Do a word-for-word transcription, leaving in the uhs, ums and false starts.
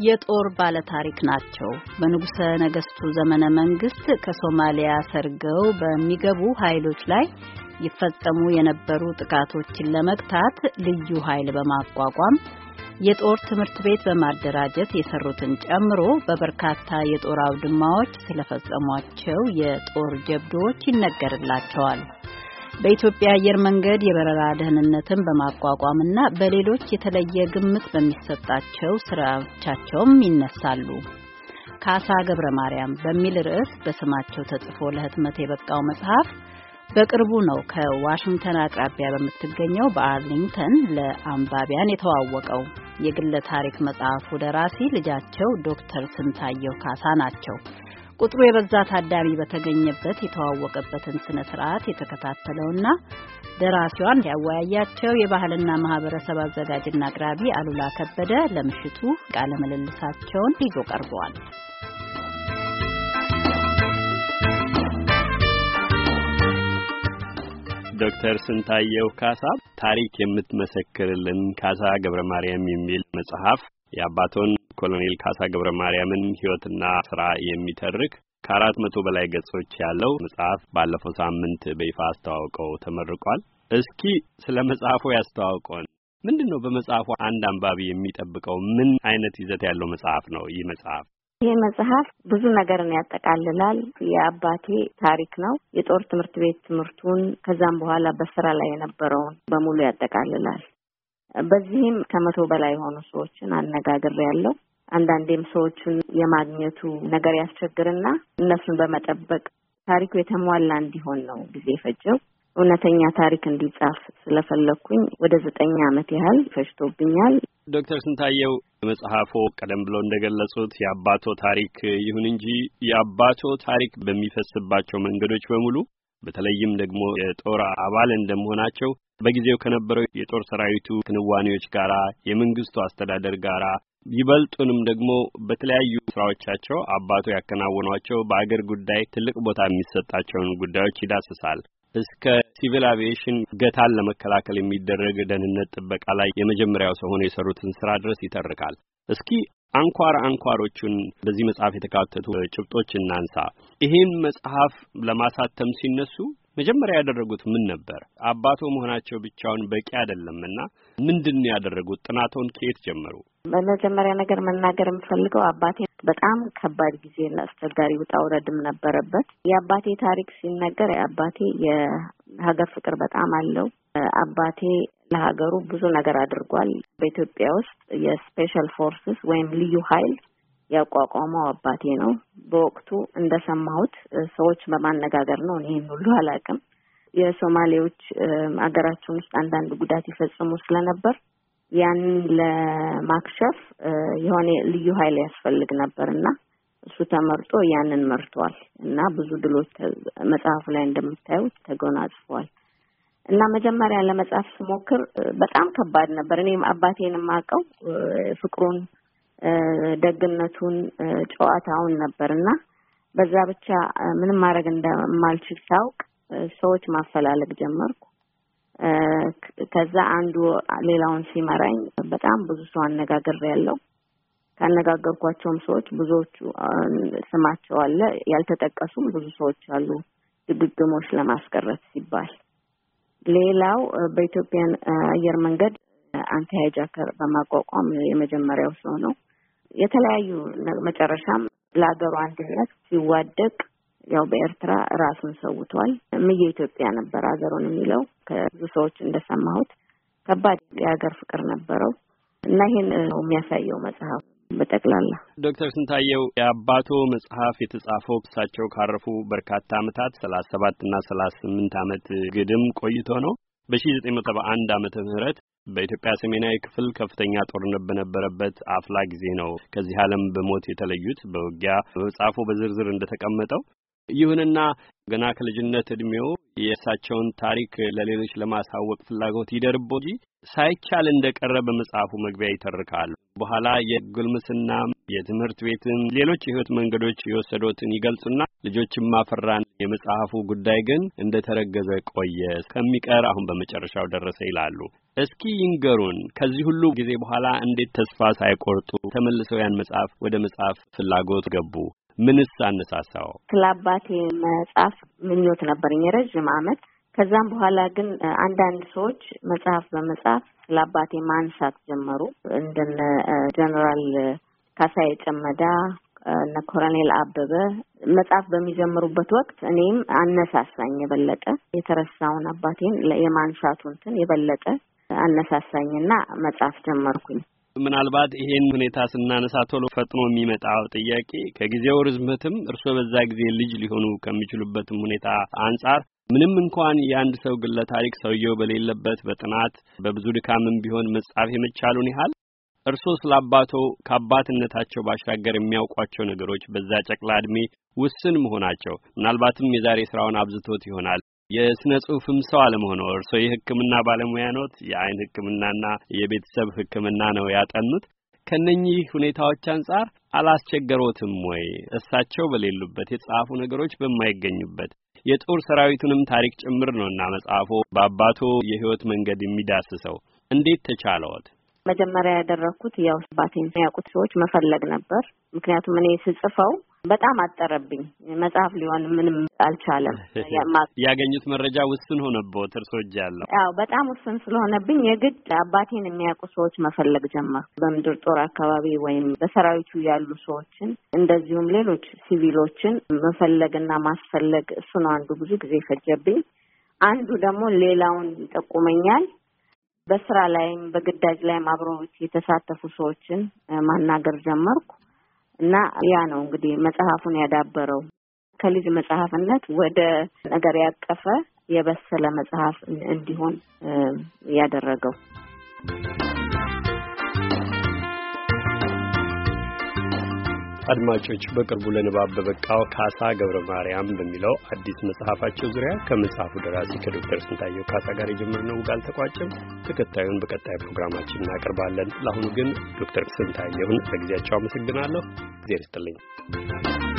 የጦር ባለታሪክ ናቸው። በንጉሠ ነገሥቱ ዘመነ መንግስት ከሶማሊያ ሰርገው በሚገቡ ኃይሎች ላይ ይፈጸሙ የነበሩ ጥቃቶችን ለመግታት ልዩ ኃይል በማቋቋም የጦር ትምህርት ቤት በማደራጀት የሰሩትን ጨምሮ በበርካታ የጦር አውድማዎች ስለፈጸሟቸው የጦር ጀብዶዎች ይነገርላቸዋል። በኢትዮጵያ አየር መንገድ የበረራ ደህንነትን በማቋቋምና በሌሎች የተለየ ግምት በሚሰጣቸው ስራዎቻቸውም ይነሳሉ። ካሳ ገብረ ማርያም በሚል ርዕስ በስማቸው ተጽፎ ለህትመት የበቃው መጽሐፍ በቅርቡ ነው ከዋሽንግተን አቅራቢያ በምትገኘው በአርሊንግተን ለአንባቢያን የተዋወቀው። የግለ ታሪክ መጽሐፉ ደራሲ ልጃቸው ዶክተር ስንታየው ካሳ ናቸው። ቁጥሩ የበዛ ታዳሚ በተገኘበት የተዋወቀበትን ስነ ስርዓት የተከታተለውና ደራሲዋን ያወያያቸው የባህልና ማህበረሰብ አዘጋጅና አቅራቢ አሉላ ከበደ ለምሽቱ ቃለ ምልልሳቸውን ይዞ ቀርበዋል። ዶክተር ስንታየው ካሳ ታሪክ የምትመሰክርልን ካሳ ገብረ ማርያም የሚል መጽሐፍ የአባቶን ኮሎኔል ካሳ ገብረ ማርያምን ህይወትና ስራ የሚተርክ ከአራት መቶ በላይ ገጾች ያለው መጽሐፍ ባለፈው ሳምንት በይፋ አስተዋውቀው ተመርቋል። እስኪ ስለ መጽሐፉ ያስተዋውቁን። ምንድነው በመጽሐፉ አንድ አንባቢ የሚጠብቀው? ምን አይነት ይዘት ያለው መጽሐፍ ነው ይህ መጽሐፍ? ይህ መጽሐፍ ብዙ ነገርን ያጠቃልላል። የአባቴ ታሪክ ነው። የጦር ትምህርት ቤት ትምህርቱን ከዛም በኋላ በስራ ላይ የነበረውን በሙሉ ያጠቃልላል። በዚህም ከመቶ በላይ የሆኑ ሰዎችን አነጋግሬያለሁ። አንዳንዴም ሰዎችን የማግኘቱ ነገር ያስቸግርና እነሱን በመጠበቅ ታሪኩ የተሟላ እንዲሆን ነው ጊዜ ፈጀው። እውነተኛ ታሪክ እንዲጻፍ ስለፈለኩኝ ወደ ዘጠኝ ዓመት ያህል ፈጅቶብኛል። ዶክተር ስንታየው መጽሐፉ ቀደም ብሎ እንደገለጹት የአባቶ ታሪክ ይሁን እንጂ የአባቶ ታሪክ በሚፈስባቸው መንገዶች በሙሉ በተለይም ደግሞ የጦር አባል እንደመሆናቸው በጊዜው ከነበረው የጦር ሰራዊቱ ክንዋኔዎች ጋራ የመንግስቱ አስተዳደር ጋራ ይበልጡንም ደግሞ በተለያዩ ስራዎቻቸው አባቶ ያከናወኗቸው በአገር ጉዳይ ትልቅ ቦታ የሚሰጣቸውን ጉዳዮች ይዳስሳል። እስከ ሲቪል አቪዬሽን ገታን ለመከላከል የሚደረግ ደህንነት ጥበቃ ላይ የመጀመሪያው ሰው ሆነው የሰሩትን ስራ ድረስ ይተርካል። እስኪ አንኳር አንኳሮቹን በዚህ መጽሐፍ የተካተቱ ጭብጦች እናንሳ። ይሄን መጽሐፍ ለማሳተም ሲነሱ መጀመሪያ ያደረጉት ምን ነበር? አባቶ መሆናቸው ብቻውን በቂ አይደለምና ምንድነው ያደረጉት? ጥናቶን ከየት ጀመሩ? በመጀመሪያ ነገር መናገር የምፈልገው አባቴ በጣም ከባድ ጊዜና አስቸጋሪ ውጣ ውረድም ነበረበት። የአባቴ ታሪክ ሲነገር የአባቴ የሀገር ፍቅር በጣም አለው። አባቴ ለሀገሩ ብዙ ነገር አድርጓል። በኢትዮጵያ ውስጥ የስፔሻል ፎርስስ ወይም ልዩ ኃይል ያቋቋመው አባቴ ነው። በወቅቱ እንደሰማሁት ሰዎች በማነጋገር ነው፣ እኔን ሁሉ አላውቅም። የሶማሌዎች አገራችን ውስጥ አንዳንድ ጉዳት ይፈጽሙ ስለነበር ያንን ለማክሸፍ የሆነ ልዩ ኃይል ያስፈልግ ነበርና እሱ ተመርጦ ያንን መርቷል እና ብዙ ድሎች መጽሐፉ ላይ እንደምታዩት ተጎናጽፏል። እና መጀመሪያ ለመጻፍ ስሞክር በጣም ከባድ ነበር። እኔም አባቴን ማቀው ፍቅሩን፣ ደግነቱን፣ ጨዋታውን ነበርና በዛ ብቻ ምንም ማድረግ እንደማልችል ሳውቅ ሰዎች ማፈላለግ ጀመርኩ። ከዛ አንዱ ሌላውን ሲመራኝ በጣም ብዙ ሰው አነጋግሬያለሁ። ካነጋገርኳቸውም ሰዎች ብዙዎቹ ስማቸው አለ፣ ያልተጠቀሱም ብዙ ሰዎች አሉ ድግግሞሽ ለማስቀረት ሲባል። ሌላው በኢትዮጵያ አየር መንገድ አንቲ ሃይጃከር በማቋቋም የመጀመሪያው ሰው ነው። የተለያዩ መጨረሻም ለሀገሩ አንድነት ሲዋደቅ ያው በኤርትራ ራሱን ሰውቷል። ምየ ኢትዮጵያ ነበር ሀገሩን የሚለው ከብዙ ሰዎች እንደሰማሁት ከባድ የሀገር ፍቅር ነበረው እና ይሄን ነው የሚያሳየው መጽሐፍ በጠቅላላ። ዶክተር ስንታየው የአባቶ መጽሐፍ የተጻፈው እሳቸው ካረፉ በርካታ ዓመታት ሰላሳ ሰባት እና ሰላሳ ስምንት ዓመት ግድም ቆይቶ ነው። በ1971 ዓመተ ምህረት በኢትዮጵያ ሰሜናዊ ክፍል ከፍተኛ ጦርነት በነበረበት አፍላ ጊዜ ነው ከዚህ ዓለም በሞት የተለዩት። በውጊያ በመጽሐፉ በዝርዝር እንደተቀመጠው ይሁንና ገና ከልጅነት እድሜው የእሳቸውን ታሪክ ለሌሎች ለማሳወቅ ፍላጎት ይደርቦ እንጂ ሳይቻል እንደቀረ በመጽሐፉ መግቢያ ይተርካሉ። በኋላ የጉልምስና የትምህርት ቤትን ሌሎች የህይወት መንገዶች የወሰዱትን ይገልጹና ልጆችን ማፈራን የመጽሐፉ ጉዳይ ግን እንደተረገዘ ቆየ ከሚቀር አሁን በመጨረሻው ደረሰ ይላሉ። እስኪ ይንገሩን ከዚህ ሁሉ ጊዜ በኋላ እንዴት ተስፋ ሳይቆርጡ ተመልሰው ያን መጽሐፍ ወደ መጽሐፍ ፍላጎት ገቡ? ምንስ አነሳሳው? ስለ አባቴ መጽሐፍ ምኞት ነበረኝ ረጅም ዓመት። ከዛም በኋላ ግን አንዳንድ ሰዎች መጽሐፍ በመጽሐፍ ስለ አባቴ ማንሳት ጀመሩ። እንደነ ጀነራል ካሳዬ ጨመዳ እና ኮሎኔል አበበ መጽሐፍ በሚጀምሩበት ወቅት እኔም አነሳሳኝ የበለጠ የተረሳውን አባቴን የማንሳቱን የበለጠ አነሳሳኝና መጽሐፍ ጀመርኩኝ። ምናልባት ይሄን ሁኔታ ስናነሳ ቶሎ ፈጥኖ የሚመጣው ጥያቄ ከጊዜው ርዝመትም እርሶ በዛ ጊዜ ልጅ ሊሆኑ ከሚችሉበትም ሁኔታ አንጻር ምንም እንኳን የአንድ ሰው ግለ ታሪክ ሰውየው በሌለበት በጥናት በብዙ ድካምም ቢሆን መጻፍ የመቻሉን ያህል እርሶ ስላባቶ ከአባትነታቸው ባሻገር የሚያውቋቸው ነገሮች በዛ ጨቅላ እድሜ ውስን መሆናቸው ምናልባትም የዛሬ ስራውን አብዝቶት ይሆናል። የስነ ጽሁፍም ሰው አለመሆኑ እርሶ የሕክምና ባለሙያ ኖት፣ የአይን ሕክምናና የቤተሰብ ሕክምና ነው ያጠኑት። ከነኚህ ሁኔታዎች አንጻር አላስቸገሮትም ወይ? እሳቸው በሌሉበት የጻፉ ነገሮች በማይገኙበት የጦር ሰራዊቱንም ታሪክ ጭምር ነውና መጽሐፎ በአባቶ የህይወት መንገድ የሚዳስሰው እንዴት ተቻለዎት? መጀመሪያ ያደረኩት ያው አባቴን የሚያውቁት ሰዎች መፈለግ ነበር። ምክንያቱም እኔ ስጽፈው በጣም አጠረብኝ። መጽሐፍ ሊሆን ምንም አልቻለም። ያገኙት መረጃ ውስን ሆነበት እርሶ እጅ ያለው? አዎ በጣም ውስን ስለሆነብኝ የግድ አባቴን የሚያውቁ ሰዎች መፈለግ ጀመርኩ። በምድር ጦር አካባቢ ወይም በሰራዊቱ ያሉ ሰዎችን እንደዚሁም ሌሎች ሲቪሎችን መፈለግና ማስፈለግ እሱ ነው አንዱ ብዙ ጊዜ ፈጀብኝ። አንዱ ደግሞ ሌላውን ይጠቁመኛል። በስራ ላይም በግዳጅ ላይም አብረው የተሳተፉ ሰዎችን ማናገር ጀመርኩ እና ያ ነው እንግዲህ መጽሐፉን ያዳበረው። ከልጅ መጽሐፍነት ወደ ነገር ያቀፈ የበሰለ መጽሐፍ እንዲሆን ያደረገው። አድማጮች በቅርቡ ለንባብ በበቃው ካሳ ገብረ ማርያም በሚለው አዲስ መጽሐፋቸው ዙሪያ ከመጽሐፉ ደራሲ ከዶክተር ስንታየው ካሳ ጋር የጀመርነው ውይይት አልተቋጨም። ተከታዩን በቀጣይ ፕሮግራማችን እናቀርባለን። ለአሁኑ ግን ዶክተር ስንታየውን ለጊዜያቸው አመሰግናለሁ። እግዚአብሔር ይስጥልኝ።